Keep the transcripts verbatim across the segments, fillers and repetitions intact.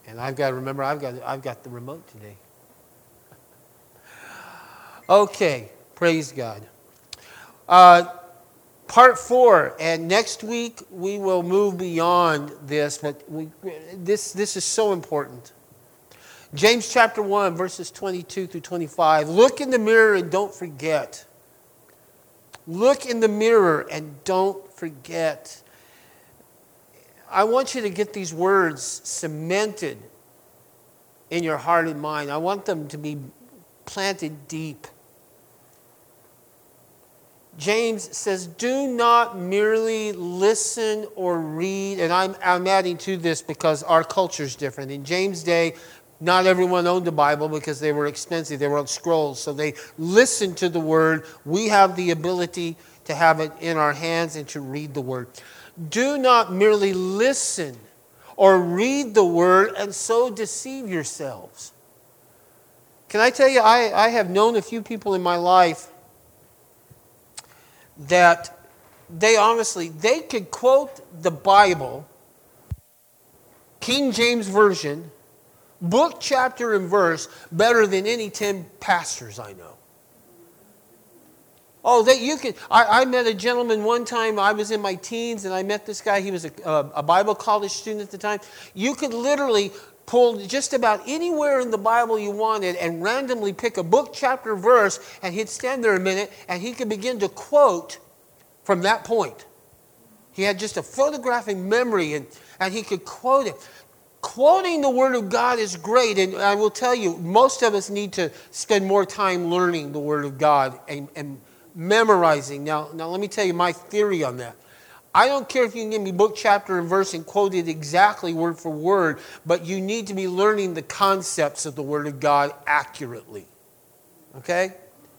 And I've got to remember, I've got, I've got the remote today. Okay, praise God. Uh, part four, and next week we will move beyond this, but we, this, this is so important. James chapter one, verses twenty-two through twenty-five. Look in the mirror and don't forget. Look in the mirror and don't forget. I want you to get these words cemented in your heart and mind. I want them to be planted deep. James says, do not merely listen or read. And I'm, I'm adding to this because our culture is different. In James' day, not everyone owned a Bible because they were expensive. They were on scrolls. So they listened to the Word. We have the ability to have it in our hands and to read the Word. Do not merely listen or read the Word and so deceive yourselves. Can I tell you, I, I have known a few people in my life that they honestly, they could quote the Bible, King James Version, book, chapter, and verse better than any ten pastors I know. Oh, that you could. I, I met a gentleman one time. I was in my teens, and I met this guy. He was a, a, a Bible college student at the time. You could literally pull just about anywhere in the Bible you wanted and randomly pick a book, chapter, verse, and he'd stand there a minute, and he could begin to quote from that point. He had just a photographic memory, and, and he could quote it. Quoting the Word of God is great, and I will tell you, most of us need to spend more time learning the Word of God and, and memorizing. Now, now, let me tell you my theory on that. I don't care if you can give me book, chapter, and verse and quote it exactly word for word, but you need to be learning the concepts of the Word of God accurately. Okay?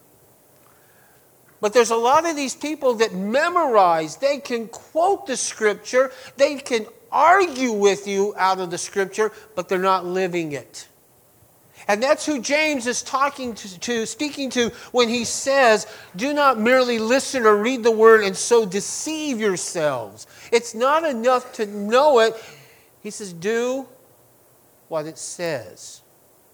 But there's a lot of these people that memorize. They can quote the Scripture. They can argue with you out of the Scripture, but they're not living it. And that's who James is talking to, to, speaking to when he says, do not merely listen or read the Word and so deceive yourselves. It's not enough to know it. He says, do what it says.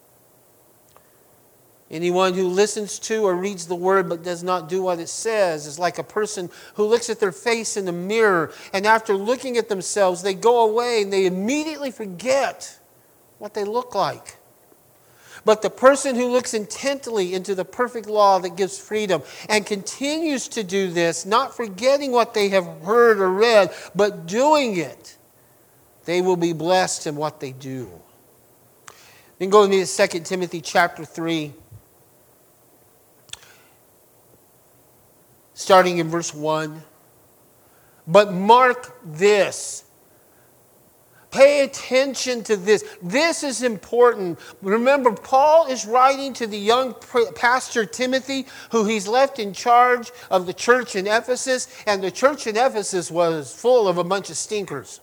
Anyone who listens to or reads the Word but does not do what it says is like a person who looks at their face in the mirror, and after looking at themselves, they go away and they immediately forget what they look like. But the person who looks intently into the perfect law that gives freedom and continues to do this, not forgetting what they have heard or read, but doing it, they will be blessed in what they do. Then go with me to Second Timothy chapter three. Starting in verse one. But mark this. Pay attention to this. This is important. Remember, Paul is writing to the young pastor Timothy, who he's left in charge of the church in Ephesus. And the church in Ephesus was full of a bunch of stinkers.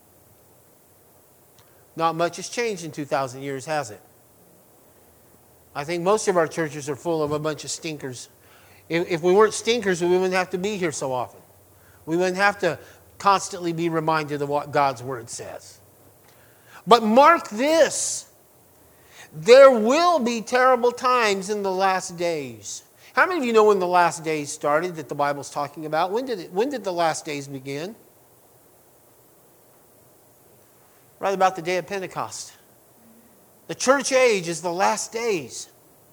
Not much has changed in two thousand years, has it? I think most of our churches are full of a bunch of stinkers. If, if we weren't stinkers, we wouldn't have to be here so often. We wouldn't have to constantly be reminded of what God's Word says. But mark this. There will be terrible times in the last days. How many of you know when the last days started that the Bible's talking about? When did it, when did the last days begin? Right about the day of Pentecost. The church age is the last days.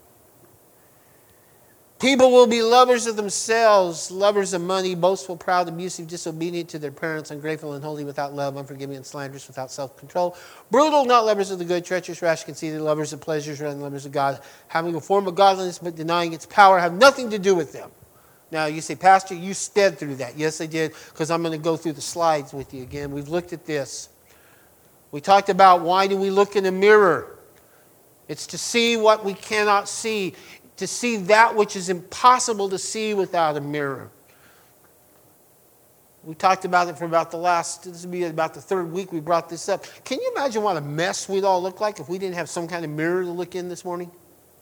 People will be lovers of themselves, lovers of money, boastful, proud, abusive, disobedient to their parents, ungrateful, unholy, without love, unforgiving, and slanderous, without self-control, brutal, not lovers of the good, treacherous, rash, conceited, lovers of pleasures rather than lovers of God, having a form of godliness but denying its power, have nothing to do with them. Now you say, Pastor, you sped through that. Yes, I did, because I'm going to go through the slides with you again. We've looked at this. We talked about why do we look in a mirror? It's to see what we cannot see. To see that which is impossible to see without a mirror. We talked about it for about the last, this will be about the third week we brought this up. Can you imagine what a mess we'd all look like if we didn't have some kind of mirror to look in this morning?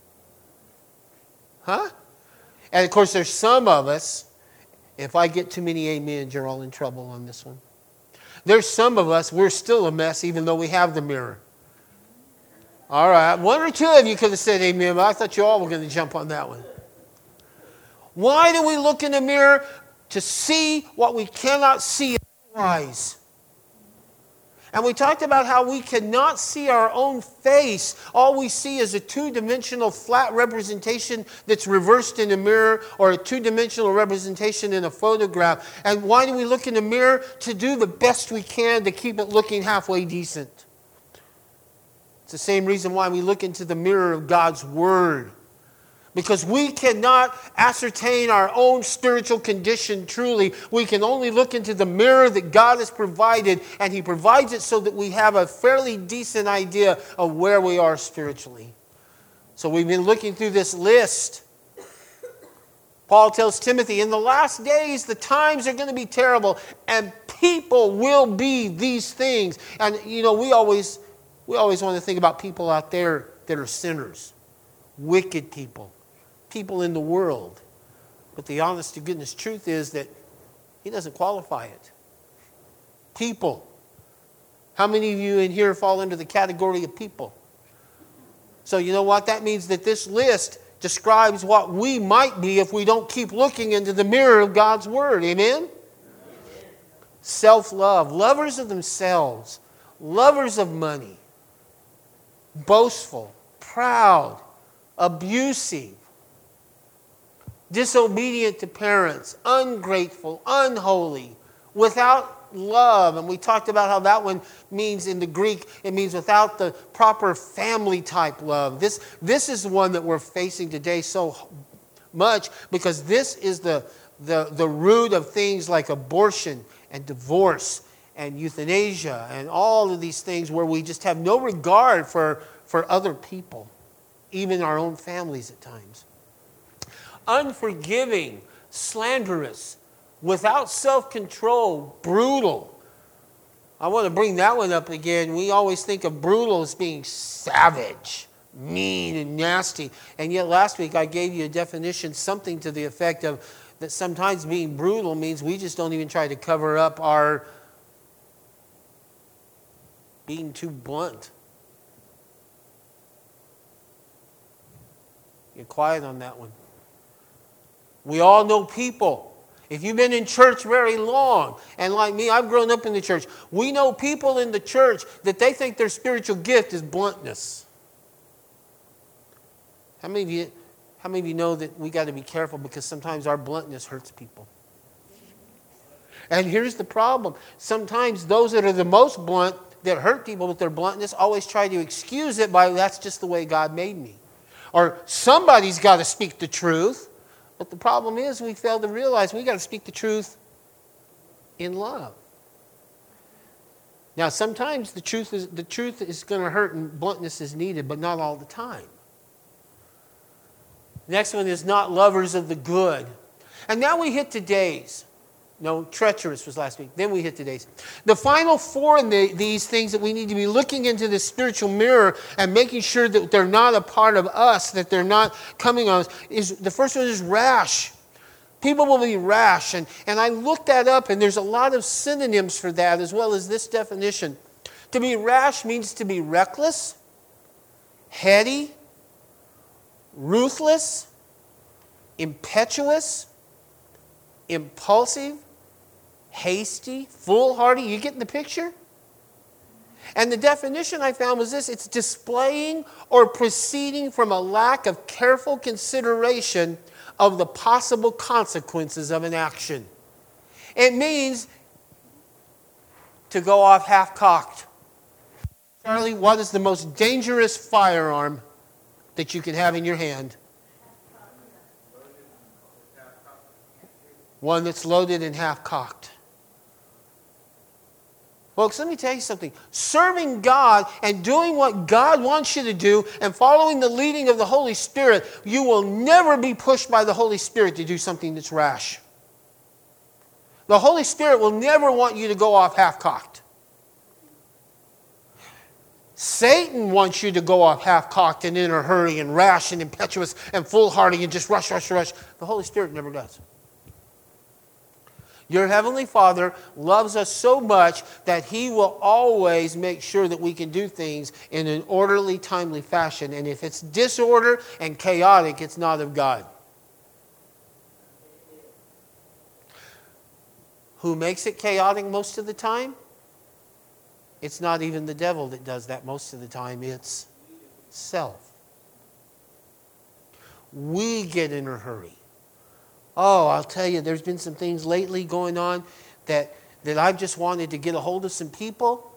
Huh? And of course there's some of us, if I get too many amens, you're all in trouble on this one. There's some of us, we're still a mess even though we have the mirror. All right. One or two of you could have said amen, but I thought you all were going to jump on that one. Why do we look in the mirror? To see what we cannot see otherwise. And we talked about how we cannot see our own face. All we see is a two-dimensional flat representation that's reversed in a mirror, or a two-dimensional representation in a photograph. And why do we look in the mirror? To do the best we can to keep it looking halfway decent. It's the same reason why we look into the mirror of God's Word. Because we cannot ascertain our own spiritual condition truly. We can only look into the mirror that God has provided, and He provides it so that we have a fairly decent idea of where we are spiritually. So we've been looking through this list. Paul tells Timothy, in the last days, the times are going to be terrible, and people will be these things. And, you know, we always, we always want to think about people out there that are sinners, wicked people. People in the world. But the honest to goodness truth is that he doesn't qualify it. People. How many of you in here fall into the category of people? So you know what? That means that this list describes what we might be if we don't keep looking into the mirror of God's Word. Amen? Self-love. Lovers of themselves. Lovers of money. Boastful. Proud. Abusive. Disobedient to parents, ungrateful, unholy, without love. And we talked about how that one means in the Greek, it means without the proper family type love. This, this is the one that we're facing today so much, because this is the, the, the root of things like abortion and divorce and euthanasia and all of these things where we just have no regard for, for other people, even our own families at times. Unforgiving, slanderous, without self-control, brutal. I want to bring that one up again. We always think of brutal as being savage, mean, and nasty. And yet last week I gave you a definition, something to the effect of that sometimes being brutal means we just don't even try to cover up our being too blunt. You're quiet on that one. We all know people. If you've been in church very long, and like me, I've grown up in the church, we know people in the church that they think their spiritual gift is bluntness. How many of you, how many of you know that we got to be careful because sometimes our bluntness hurts people? And here's the problem. Sometimes those that are the most blunt, that hurt people with their bluntness, always try to excuse it by, that's just the way God made me. Or somebody's got to speak the truth. But the problem is we fail to realize we got to speak the truth in love. Now, sometimes the truth is the truth is going to hurt and bluntness is needed, but not all the time. Next one is not lovers of the good. And now we hit today's. No, treacherous was last week. Then we hit today's. The final four in the, these things that we need to be looking into the spiritual mirror and making sure that they're not a part of us, that they're not coming on us, is the first one is rash. People will be rash. And, and I looked that up, and there's a lot of synonyms for that, as well as this definition. To be rash means to be reckless, heady, ruthless, impetuous, impulsive, hasty, foolhardy. You getting the picture? And the definition I found was this: it's displaying or proceeding from a lack of careful consideration of the possible consequences of an action. It means to go off half-cocked. Charlie, what is the most dangerous firearm that you can have in your hand? One that's loaded and half-cocked. Folks, let me tell you something. Serving God and doing what God wants you to do and following the leading of the Holy Spirit, you will never be pushed by the Holy Spirit to do something that's rash. The Holy Spirit will never want you to go off half-cocked. Satan wants you to go off half-cocked and in a hurry and rash and impetuous and foolhardy and just rush, rush, rush. The Holy Spirit never does. Your Heavenly Father loves us so much that He will always make sure that we can do things in an orderly, timely fashion. And if it's disorder and chaotic, it's not of God. Who makes it chaotic most of the time? It's not even the devil that does that most of the time. It's self. We get in a hurry. Oh, I'll tell you, there's been some things lately going on that, that I've just wanted to get a hold of some people.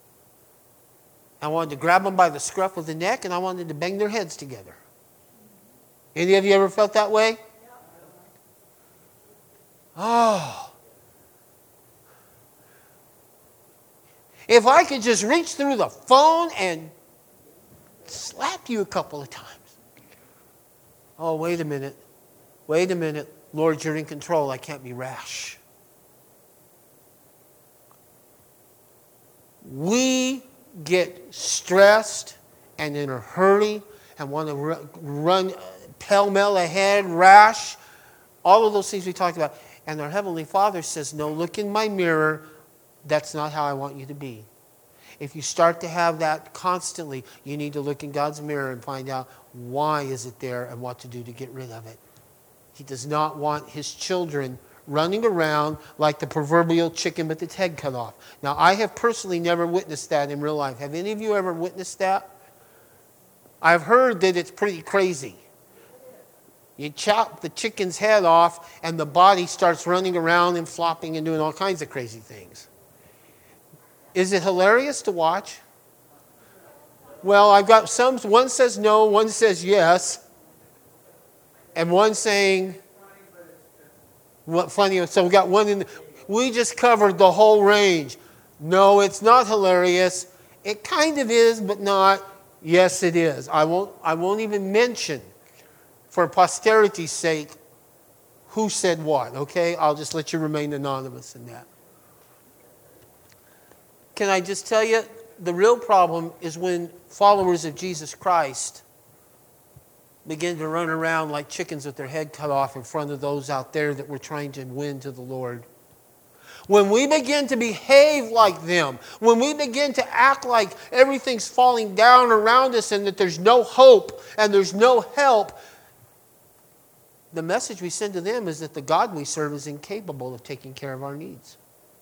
I wanted to grab them by the scruff of the neck, and I wanted to bang their heads together. Any of you ever felt that way? Oh. If I could just reach through the phone and slap you a couple of times. Oh, wait a minute. Wait a minute. Lord, you're in control. I can't be rash. We get stressed and in a hurry and want to run pell-mell ahead, rash, all of those things we talked about. And our Heavenly Father says, no, look in my mirror. That's not how I want you to be. If you start to have that constantly, you need to look in God's mirror and find out why is it there and what to do to get rid of it. He does not want His children running around like the proverbial chicken with its head cut off. Now, I have personally never witnessed that in real life. Have any of you ever witnessed that? I've heard that it's pretty crazy. You chop the chicken's head off and the body starts running around and flopping and doing all kinds of crazy things. Is it hilarious to watch? Well, I've got some, one says no, one says yes, and one saying, what funny, so we got one in, the, we just covered the whole range. No, it's not hilarious. It kind of is, but not. Yes, it is. I won't, I won't even mention, for posterity's sake, who said what, okay? I'll just let you remain anonymous in that. Can I just tell you, the real problem is when followers of Jesus Christ begin to run around like chickens with their head cut off in front of those out there that we're trying to win to the Lord. When we begin to behave like them, when we begin to act like everything's falling down around us and that there's no hope and there's no help, the message we send to them is that the God we serve is incapable of taking care of our needs.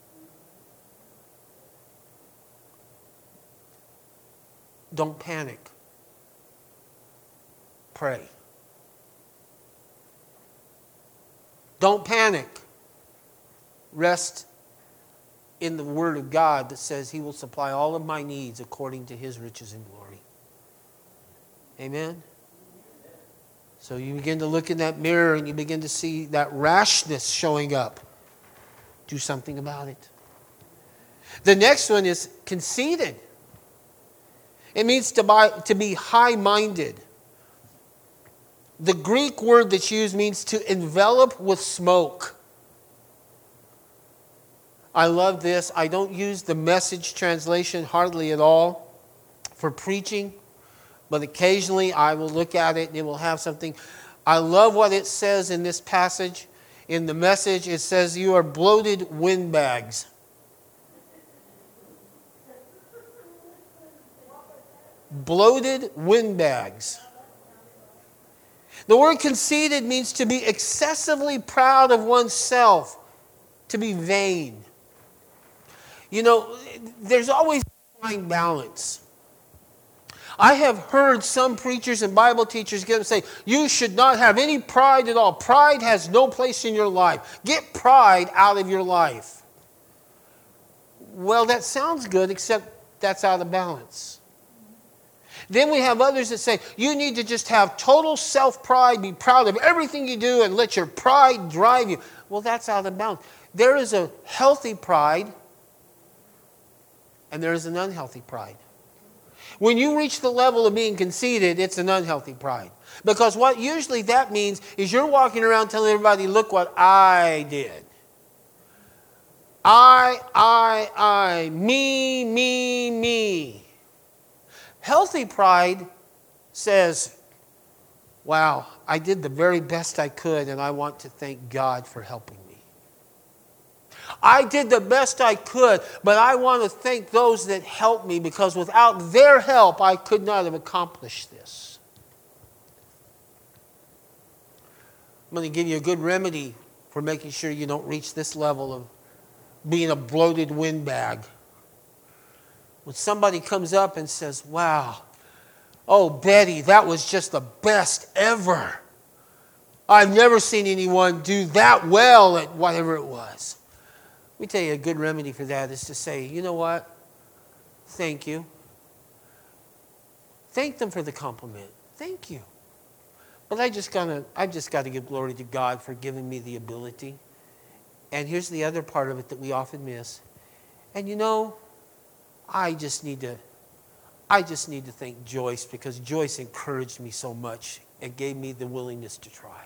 Don't panic. Pray. Don't panic. Rest in the Word of God that says He will supply all of my needs according to His riches and glory. Amen? So you begin to look in that mirror and you begin to see that rashness showing up. Do something about it. The next one is conceited. It means to, buy, to be high-minded. The Greek word that's used means to envelop with smoke. I love this. I don't use the Message translation hardly at all for preaching, but occasionally I will look at it and it will have something. I love what it says in this passage. In the Message, it says, you are bloated windbags. Bloated windbags. The word conceited means to be excessively proud of oneself, to be vain. You know, there's always a fine balance. I have heard some preachers and Bible teachers get up and say, you should not have any pride at all. Pride has no place in your life. Get pride out of your life. Well, that sounds good, except that's out of balance. Then we have others that say, you need to just have total self-pride, be proud of everything you do, and let your pride drive you. Well, that's out of balance. There is a healthy pride, and there is an unhealthy pride. When you reach the level of being conceited, it's an unhealthy pride. Because what usually that means is you're walking around telling everybody, look what I did. I, I, I, me, me, me. Healthy pride says, wow, I did the very best I could, and I want to thank God for helping me. I did the best I could, but I want to thank those that helped me because without their help, I could not have accomplished this. I'm going to give you a good remedy for making sure you don't reach this level of being a bloated windbag. When somebody comes up and says, wow, oh, Betty, that was just the best ever. I've never seen anyone do that well at whatever it was. Let me tell you a good remedy for that is to say, you know what? Thank you. Thank them for the compliment. Thank you. But I just gotta, I just got to give glory to God for giving me the ability. And here's the other part of it that we often miss. And you know, I just need to, I just need to thank Joyce because Joyce encouraged me so much and gave me the willingness to try.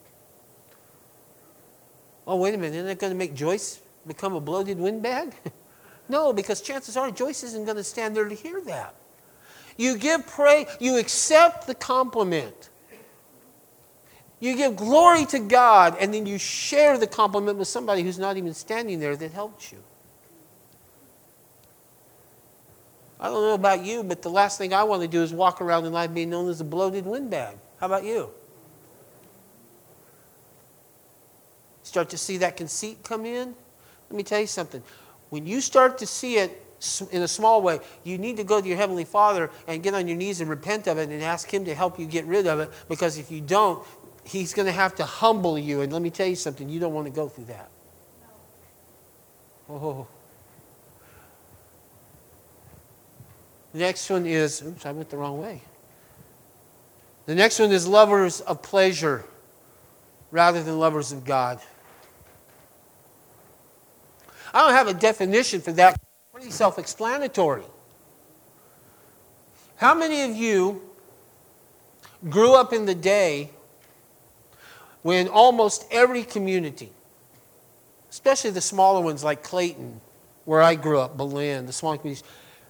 Oh, wait a minute, isn't that going to make Joyce become a bloated windbag? No, because chances are Joyce isn't going to stand there to hear that. You give praise, you accept the compliment. You give glory to God, and then you share the compliment with somebody who's not even standing there that helped you. I don't know about you, but the last thing I want to do is walk around in life being known as a bloated windbag. How about you? Start to see that conceit come in? Let me tell you something. When you start to see it in a small way, you need to go to your Heavenly Father and get on your knees and repent of it and ask Him to help you get rid of it, because if you don't, He's going to have to humble you. And let me tell you something, you don't want to go through that. Oh. The next one is, oops, I went the wrong way. The next one is lovers of pleasure rather than lovers of God. I don't have a definition for that. Pretty self-explanatory. How many of you grew up in the day when almost every community, especially the smaller ones like Clayton, where I grew up, Belen, the smaller communities,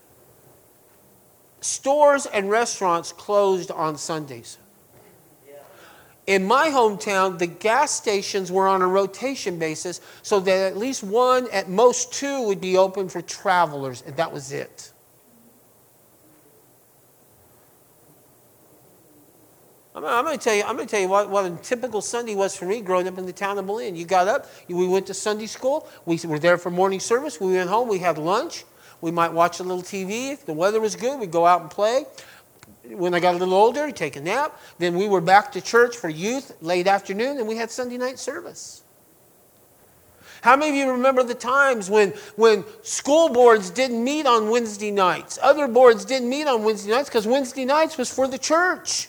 stores and restaurants closed on Sundays? In my hometown, the gas stations were on a rotation basis, so that at least one, at most two, would be open for travelers, and that was it. I'm, I'm going to tell you, I'm going to tell you what, what a typical Sunday was for me growing up in the town of Belen. You got up, we went to Sunday school, we were there for morning service, we went home, we had lunch, we might watch a little T V. If the weather was good, we'd go out and play. When I got a little older, I'd take a nap. Then we were back to church for youth late afternoon, and we had Sunday night service. How many of you remember the times when, when school boards didn't meet on Wednesday nights? Other boards didn't meet on Wednesday nights because Wednesday nights was for the church.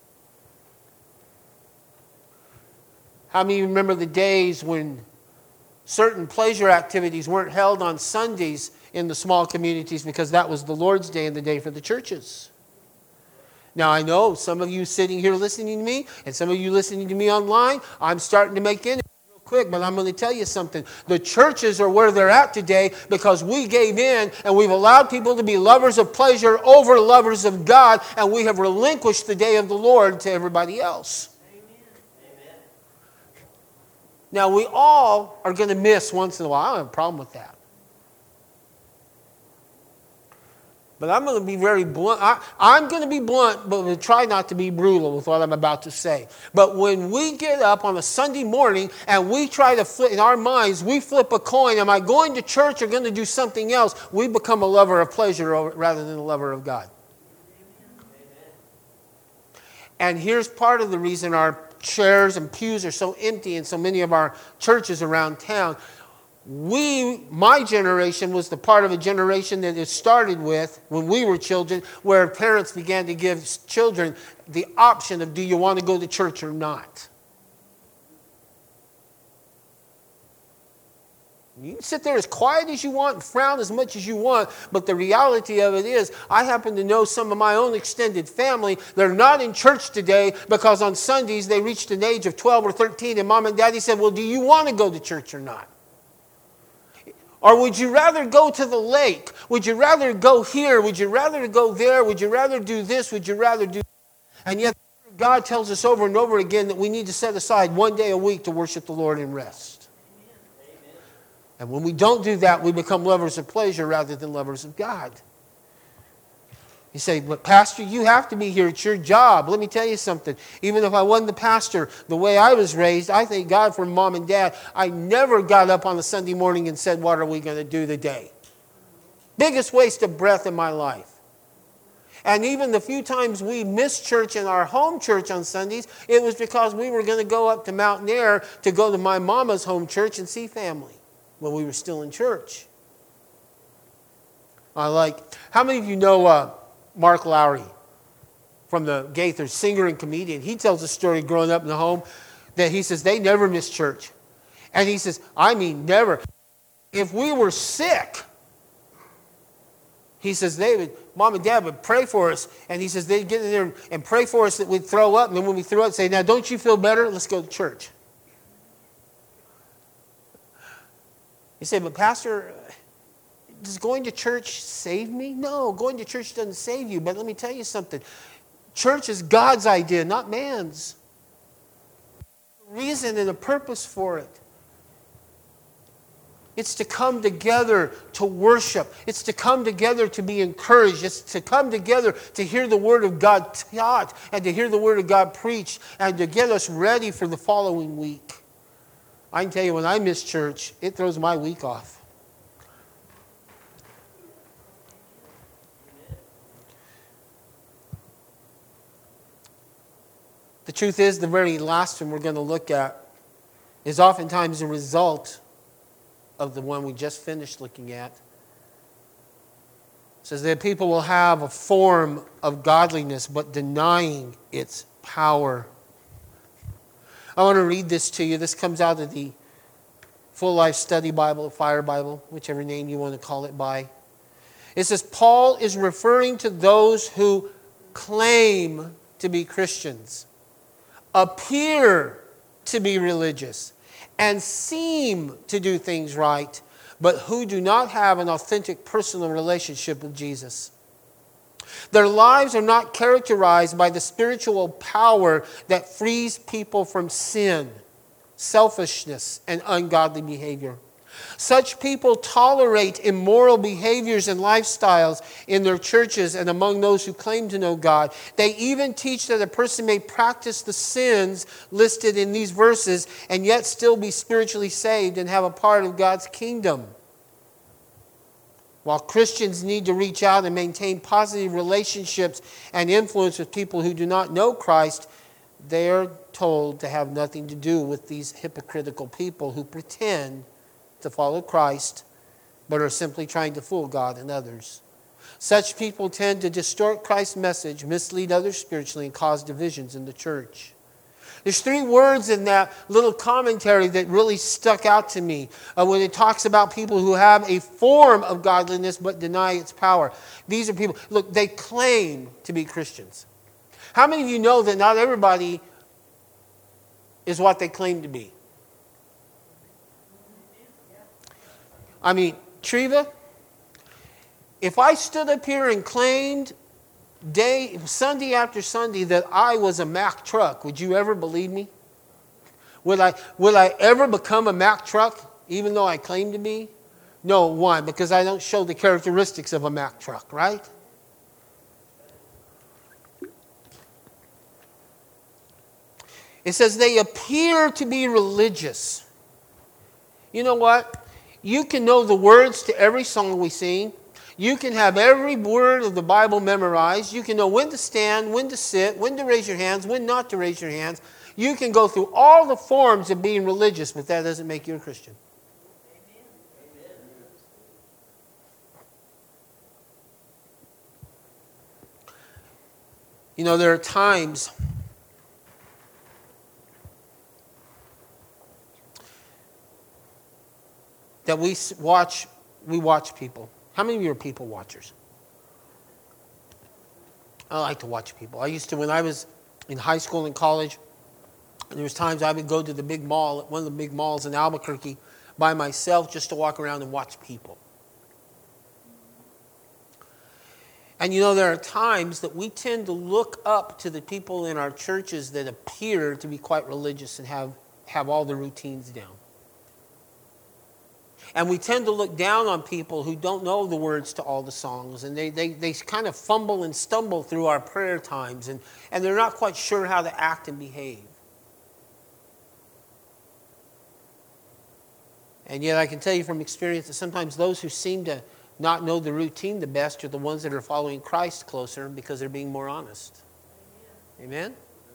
How many of you remember the days when certain pleasure activities weren't held on Sundays in the small communities because that was the Lord's Day and the day for the churches? Now, I know some of you sitting here listening to me, and some of you listening to me online, I'm starting to make in real quick, but I'm going to tell you something. The churches are where they're at today because we gave in and we've allowed people to be lovers of pleasure over lovers of God, and we have relinquished the day of the Lord to everybody else. Amen. Now, we all are going to miss once in a while. I don't have a problem with that. But I'm going to be very blunt. I, I'm going to be blunt, but we'll try not to be brutal with what I'm about to say. But when we get up on a Sunday morning and we try to flip, in our minds, we flip a coin, am I going to church or going to do something else? We become a lover of pleasure rather than a lover of God. And here's part of the reason our chairs and pews are so empty in so many of our churches around town. We, my generation, was the part of a generation that it started with when we were children, where parents began to give children the option of, do you want to go to church or not? You can sit there as quiet as you want and frown as much as you want, but the reality of it is, I happen to know some of my own extended family. They're not in church today because on Sundays they reached an age of twelve or thirteen, and mom and daddy said, well, do you want to go to church or not? Or would you rather go to the lake? Would you rather go here? Would you rather go there? Would you rather do this? Would you rather do that? And yet God tells us over and over again that we need to set aside one day a week to worship the Lord and rest. Amen. And when we don't do that, we become lovers of pleasure rather than lovers of God. You say, but Pastor, you have to be here. It's your job. Let me tell you something. Even if I wasn't the pastor, the way I was raised, I thank God for mom and dad. I never got up on a Sunday morning and said, what are we going to do today? Biggest waste of breath in my life. And even the few times we missed church in our home church on Sundays, it was because we were going to go up to Mountain Air to go to my mama's home church and see family when we were still in church. I like, how many of you know uh, Mark Lowry from the Gaithers, singer and comedian? He tells a story growing up in the home that he says they never missed church. And he says, I mean never. If we were sick, he says they would, mom and dad would pray for us. And he says they'd get in there and pray for us that we'd throw up. And then when we threw up, say, now don't you feel better? Let's go to church. You say, but Pastor, does going to church save me? No, going to church doesn't save you. But let me tell you something. Church is God's idea, not man's. A reason and a purpose for it. It's to come together to worship. It's to come together to be encouraged. It's to come together to hear the Word of God taught and to hear the Word of God preached and to get us ready for the following week. I can tell you, when I miss church, it throws my week off. The truth is, the very last one we're going to look at is oftentimes a result of the one we just finished looking at. It says that people will have a form of godliness, but denying its power. I want to read this to you. This comes out of the Full Life Study Bible, Fire Bible, whichever name you want to call it by. It says, Paul is referring to those who claim to be Christians, appear to be religious, and seem to do things right, but who do not have an authentic personal relationship with Jesus. Their lives are not characterized by the spiritual power that frees people from sin, selfishness, and ungodly behavior. Such people tolerate immoral behaviors and lifestyles in their churches and among those who claim to know God. They even teach that a person may practice the sins listed in these verses and yet still be spiritually saved and have a part of God's kingdom. While Christians need to reach out and maintain positive relationships and influence with people who do not know Christ, they are told to have nothing to do with these hypocritical people who pretend to follow Christ, but are simply trying to fool God and others. Such people tend to distort Christ's message, mislead others spiritually, and cause divisions in the church. There's three words in that little commentary that really stuck out to me uh, when it talks about people who have a form of godliness but deny its power. These are people, look, they claim to be Christians. How many of you know that not everybody is what they claim to be? I mean, Treva, if I stood up here and claimed day, Sunday after Sunday that I was a Mack truck, would you ever believe me? Would I, would I ever become a Mack truck, even though I claim to be? No, why? Because I don't show the characteristics of a Mack truck, right? It says they appear to be religious. You know what? You can know the words to every song we sing. You can have every word of the Bible memorized. You can know when to stand, when to sit, when to raise your hands, when not to raise your hands. You can go through all the forms of being religious, but that doesn't make you a Christian. You know, there are times that we watch, we watch people. How many of you are people watchers? I like to watch people. I used to, when I was in high school and college, there was times I would go to the big mall, one of the big malls in Albuquerque, by myself just to walk around and watch people. And you know, there are times that we tend to look up to the people in our churches that appear to be quite religious and have, have all the routines down. And we tend to look down on people who don't know the words to all the songs. And they, they, they kind of fumble and stumble through our prayer times. And, and they're not quite sure how to act and behave. And yet I can tell you from experience that sometimes those who seem to not know the routine the best are the ones that are following Christ closer because they're being more honest. Amen? Amen?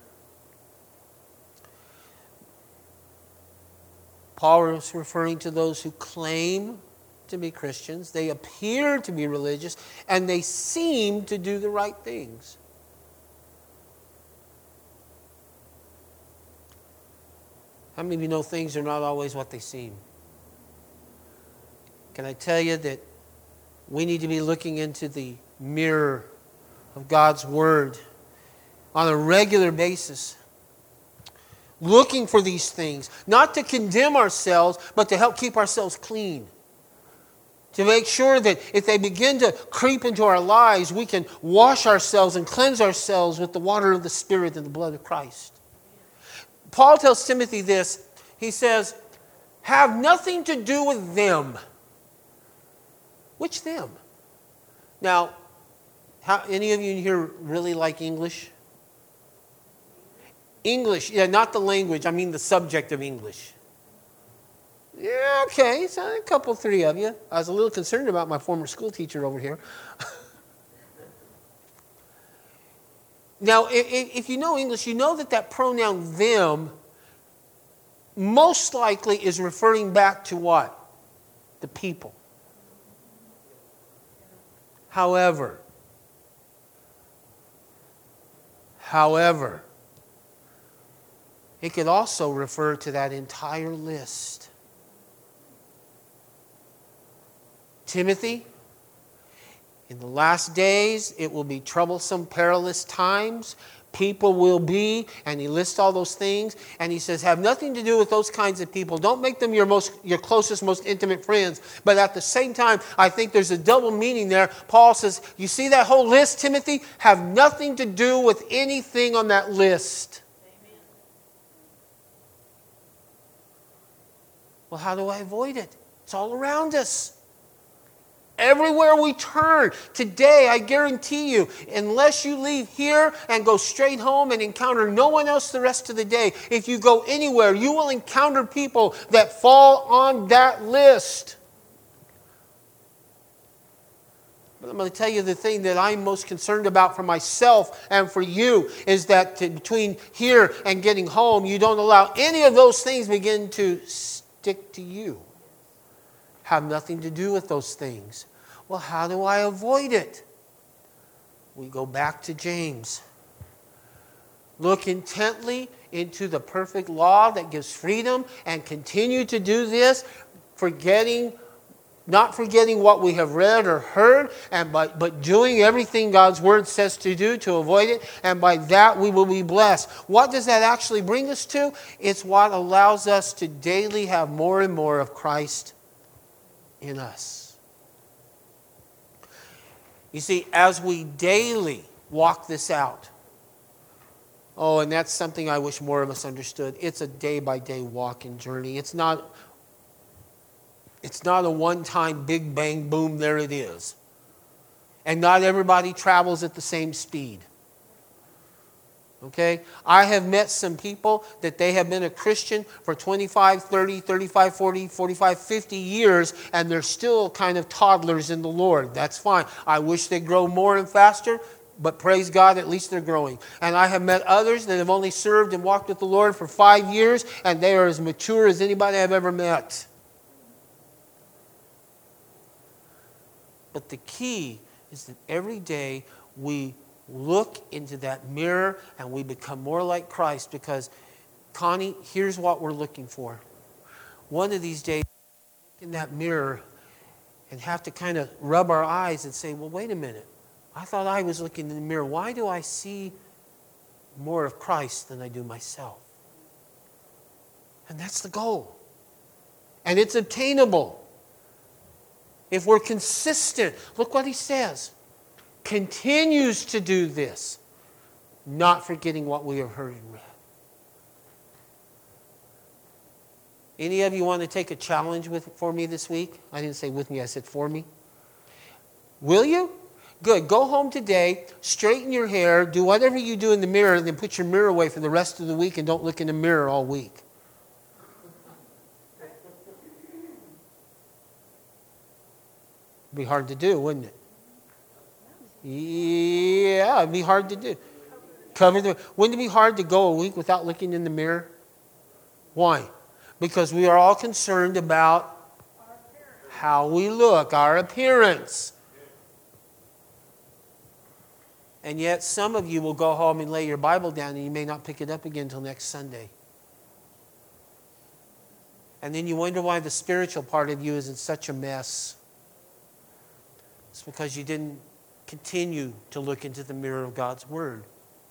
Paul is referring to those who claim to be Christians. They appear to be religious, and they seem to do the right things. How many of you know things are not always what they seem? Can I tell you that we need to be looking into the mirror of God's Word on a regular basis, looking for these things, not to condemn ourselves, but to help keep ourselves clean. To make sure that if they begin to creep into our lives, we can wash ourselves and cleanse ourselves with the water of the Spirit and the blood of Christ. Paul tells Timothy this. He says, have nothing to do with them. Which them? Now, how, any of you in here really like English? English, yeah, not the language, I mean the subject of English. Yeah, okay, so a couple, three of you. I was a little concerned about my former school teacher over here. Now, if, if you know English, you know that that pronoun them most likely is referring back to what? The people. However, however, it could also refer to that entire list. Timothy, in the last days, it will be troublesome, perilous times. People will be, and he lists all those things, and he says, have nothing to do with those kinds of people. Don't make them your most, your closest, most intimate friends. But at the same time, I think there's a double meaning there. Paul says, you see that whole list, Timothy? Have nothing to do with anything on that list. Well, how do I avoid it? It's all around us. Everywhere we turn. Today, I guarantee you, unless you leave here and go straight home and encounter no one else the rest of the day, if you go anywhere, you will encounter people that fall on that list. But I'm going to tell you the thing that I'm most concerned about for myself and for you is that between here and getting home, you don't allow any of those things begin to stick to you. Have nothing to do with those things. Well, how do I avoid it? We go back to James. Look intently into the perfect law that gives freedom and continue to do this, forgetting, not forgetting what we have read or heard, and by, but doing everything God's Word says to do to avoid it, and by that we will be blessed. What does that actually bring us to? It's what allows us to daily have more and more of Christ in us. You see, as we daily walk this out, oh, and that's something I wish more of us understood. It's a day-by-day walking journey. It's not, it's not a one-time big bang, boom, there it is. And not everybody travels at the same speed. Okay? I have met some people that they have been a Christian for twenty-five, thirty, thirty-five, forty, forty-five, fifty years, and they're still kind of toddlers in the Lord. That's fine. I wish they'd grow more and faster, but praise God, at least they're growing. And I have met others that have only served and walked with the Lord for five years, and they are as mature as anybody I've ever met. But the key is that every day we look into that mirror and we become more like Christ, because, Connie, here's what we're looking for. One of these days, look in that mirror and have to kind of rub our eyes and say, well, wait a minute. I thought I was looking in the mirror. Why do I see more of Christ than I do myself? And that's the goal. And it's obtainable if we're consistent. Look what he says. Continues to do this, not forgetting what we have heard and read. Any of you want to take a challenge with for me this week? I didn't say with me, I said for me. Will you? Good. Go home today, straighten your hair, do whatever you do in the mirror, and then put your mirror away for the rest of the week and don't look in the mirror all week. It'd be hard to do, wouldn't it? Yeah, it'd be hard to do. Cover the. Wouldn't it be hard to go a week without looking in the mirror? Why? Because we are all concerned about how we look, our appearance. And yet some of you will go home and lay your Bible down and you may not pick it up again until next Sunday. And then you wonder why the spiritual part of you is in such a mess. It's because you didn't continue to look into the mirror of God's Word.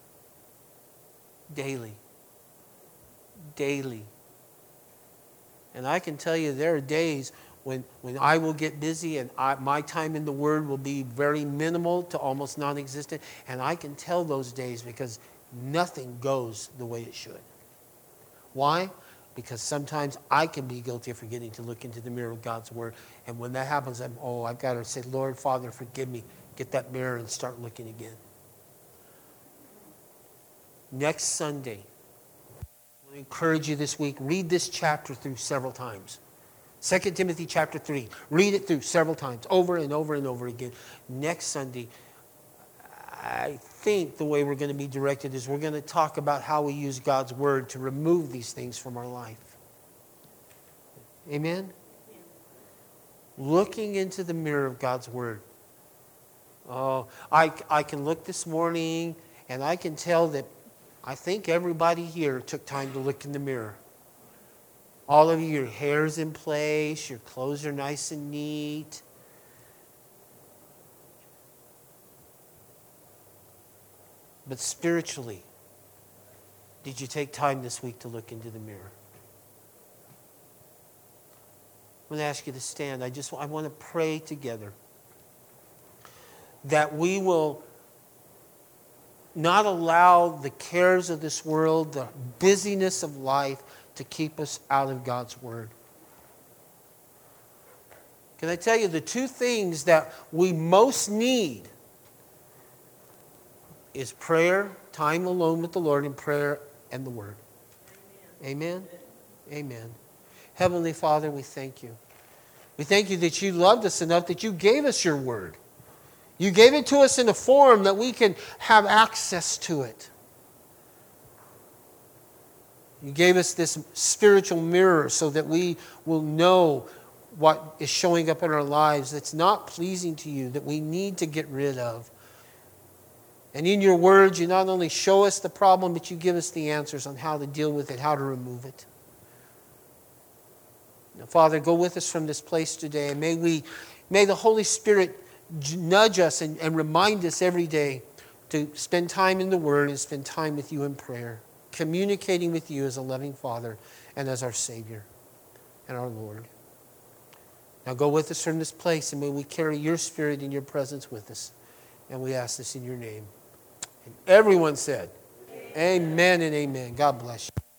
Daily. Daily. And I can tell you there are days when, when I will get busy and I, my time in the Word will be very minimal to almost non-existent. And I can tell those days because nothing goes the way it should. Why? Because sometimes I can be guilty of forgetting to look into the mirror of God's Word. And when that happens, I'm, oh, I've got to say, Lord, Father, forgive me. Get that mirror and start looking again. Next Sunday, I encourage you this week, read this chapter through several times. Second Timothy chapter three. Read it through several times, over and over and over again. Next Sunday, I think the way we're going to be directed is we're going to talk about how we use God's Word to remove these things from our life. Amen? Yeah. Looking into the mirror of God's Word. Oh, I, I can look this morning and I can tell that I think everybody here took time to look in the mirror. All of you, your hair's in place, your clothes are nice and neat. But spiritually, did you take time this week to look into the mirror? I'm going to ask you to stand. I just I want to pray together that we will not allow the cares of this world, the busyness of life, to keep us out of God's Word. Can I tell you the two things that we most need is prayer, time alone with the Lord in prayer and the Word. Amen? Amen. Amen. Heavenly Father, we thank you. We thank you that you loved us enough that you gave us your Word. You gave it to us in a form that we can have access to it. You gave us this spiritual mirror so that we will know what is showing up in our lives that's not pleasing to you, that we need to get rid of. And in your words, you not only show us the problem, but you give us the answers on how to deal with it, how to remove it. Now, Father, go with us from this place today, and may we, may the Holy Spirit nudge us and, and remind us every day to spend time in the Word and spend time with you in prayer, communicating with you as a loving Father and as our Savior and our Lord. Now go with us from this place, and may we carry your Spirit and your presence with us. And we ask this in your name. And everyone said, amen, amen and amen. God bless you.